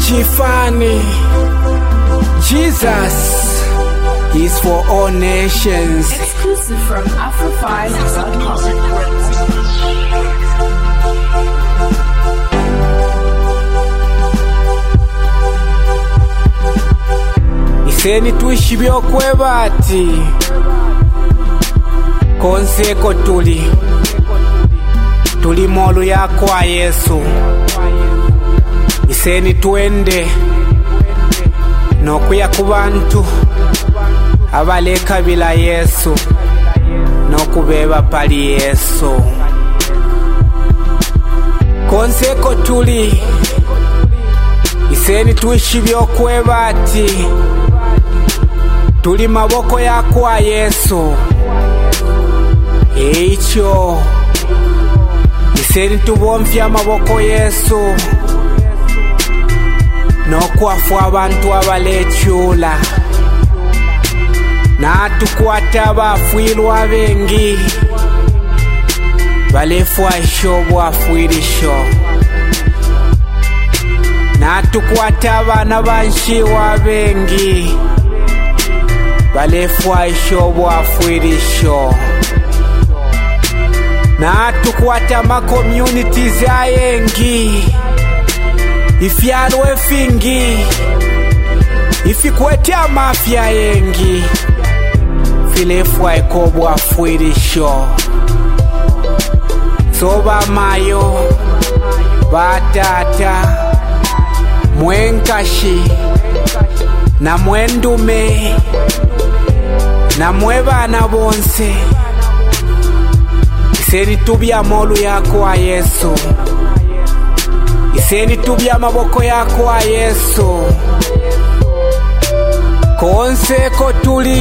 Jifani. Jesus is for all nations. Exclusive from Afro5.com. Iseni tuishi byokwe bati konseko tuli molu ya kwa Yesu. Iseni tuende nokuya kubantu abaleka bila Yesu nokubeba pali Yesu. Konseko iseni tuishi byokwe bati tuli maboko ya kwa Yesu. Eicho iseni tubomfya maboko Yesu nokwafu abantu abalechula natukwata abafwirwa bengi balefwa isho bwafwirisho natukwata abana banshiwa bengi balefwa isho bwafwirisho natukwata ma communities ayengi ifyalwe fingi ifikwete amafya yengi filefwa ikobwa fwirisho. Soba mayo batata mwenkashi na mwendume na mwebana bonse iseni tubya molu yako wa Yesu. Iseni tubya maboko yako wa Yesu. Konseko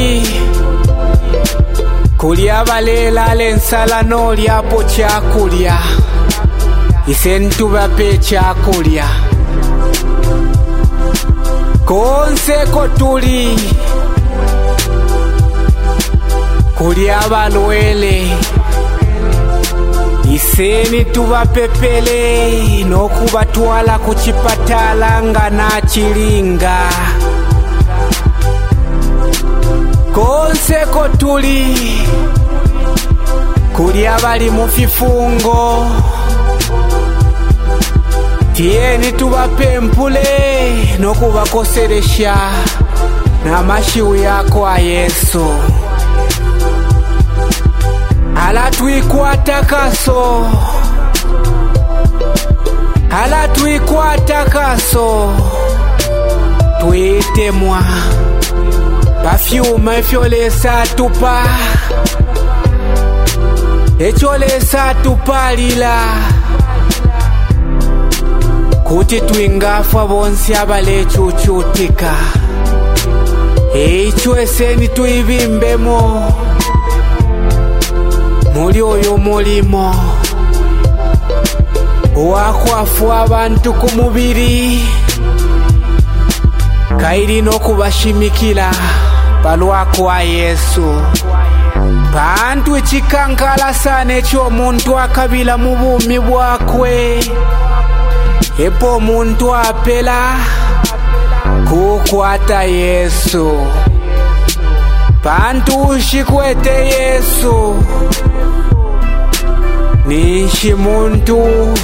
kulia balela lensala no lyapo chakulya. Iseni tubape chakulya. Konseko kulia balwele. Iseni tubapepele nokubatwala kuchipatala nga na chilinga. Konseko kulia bali mufifungo. Tieni tubapempule nokubakoseresha na mashiu yako wa Yesu. Alatuikwata kaso tuitemwa pafyuma efyolesa tupa echolesa tupalila kuti twingafa bonsi abalechuchutika. Eichwe eseni tuibimbemo muli oyo mulimo wakwafu abantu kumubiri kairi nokubashimikila palwako wa Yesu. Bantu echikankala sana echo muntu akabila mubumi bwakwe epo muntu apela kukwata Yesu. Bantu ushikwete Yesu nishi muntu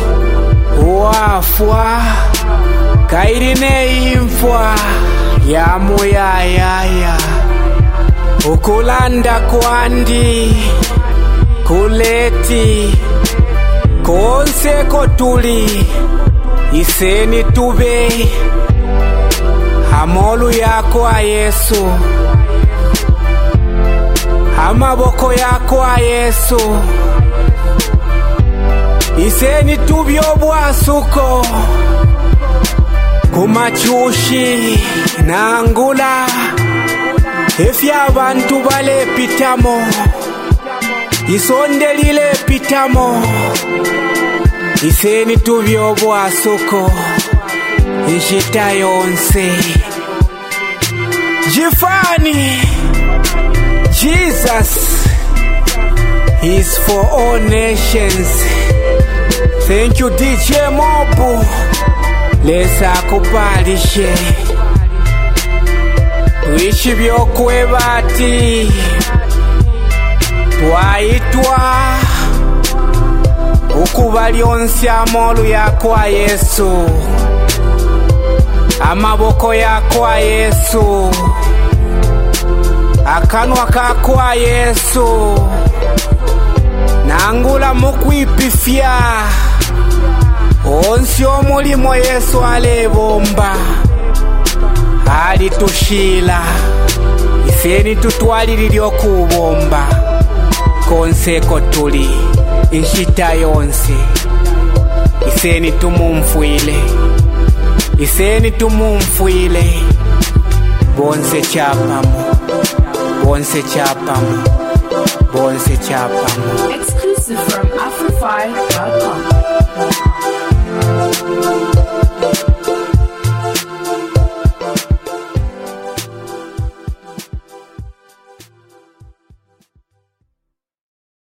wafwa kairine imfwa ya muyayaya ukulanda kwandi kuleti. Konseko iseni tube amolu yako wa Yesu. Amaboko yako wa Yesu. Iseni tubyo bwasuko kumachushi na angula efya abantu bale pitamo isonde lile pitamo. Iseni tubyo bwasuko ishita yonse. Jifani. Jesus is for all nations. Thank you DJ Mobu. lesa kupalishe tuishi byokwebati twaitwa ukuba lyonsyamo oluyakwa Yesu amaboko yakwa Yesu akanwa kakwa Yesu nangula mukwipifya onsi omulimo Yesu alebomba alitushila iseni tutwalili okubomba konseko tuli inshita yonse iseni tumumfwile bonse chapamo Exclusive from Afro5.com.